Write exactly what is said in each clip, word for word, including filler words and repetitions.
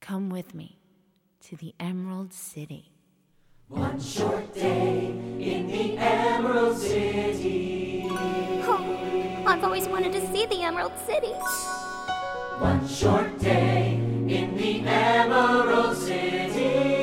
Come with me to the Emerald City. One short day in the Emerald City. Oh, I've always wanted to see the Emerald City. One short day in the Emerald City.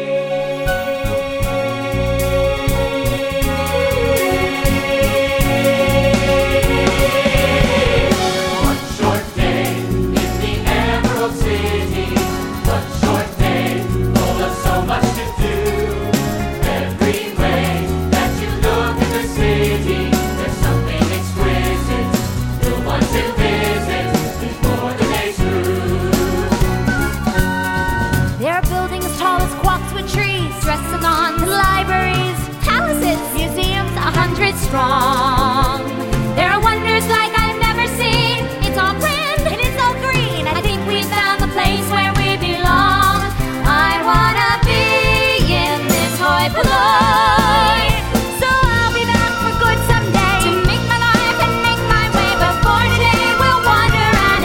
Strong. There are wonders like I've never seen. It's all grand and it's all green. I think we found the place where we belong. I wanna be in this hoi polloi. So I'll be back for good someday to make my life and make my way. But for today we'll wander and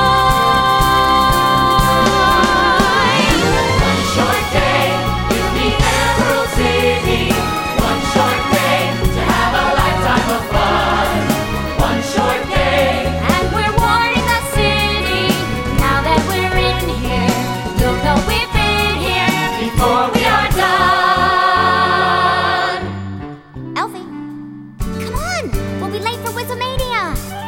enjoy. One short day in the Emerald City. One short day to have a lifetime of fun. One short day, and we're warning the city. Now that we're in here, you'll know we've been here before we are done. Elfie, come on! We'll be late for Wizardmania!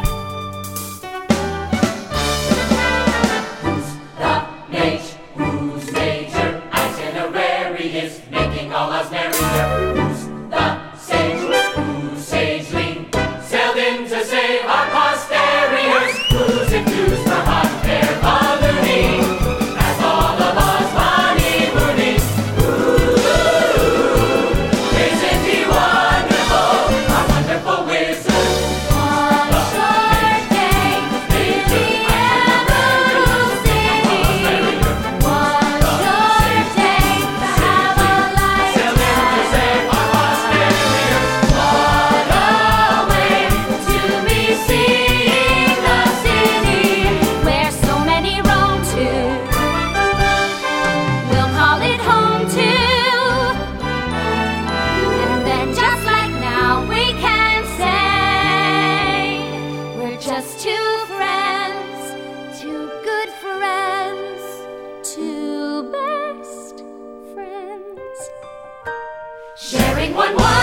Who's the mage? Whose major itinerary is making all us merrier? Who's the sage? Whose sagely sailed in to save our posteriors? Who's enthused for hot air ballooning as all of us honeymooning? Ooh, isn't he wonderful? Our wonderful wizard. One short day in the Emerald City. One short day to have a Sailed in to lifetime. save our posteriors. What a way to be seeing the city where so many roam to. We'll call it home too. And then just like now we can say we're just two friends, two good friends, two best friends. Sharing one wonderful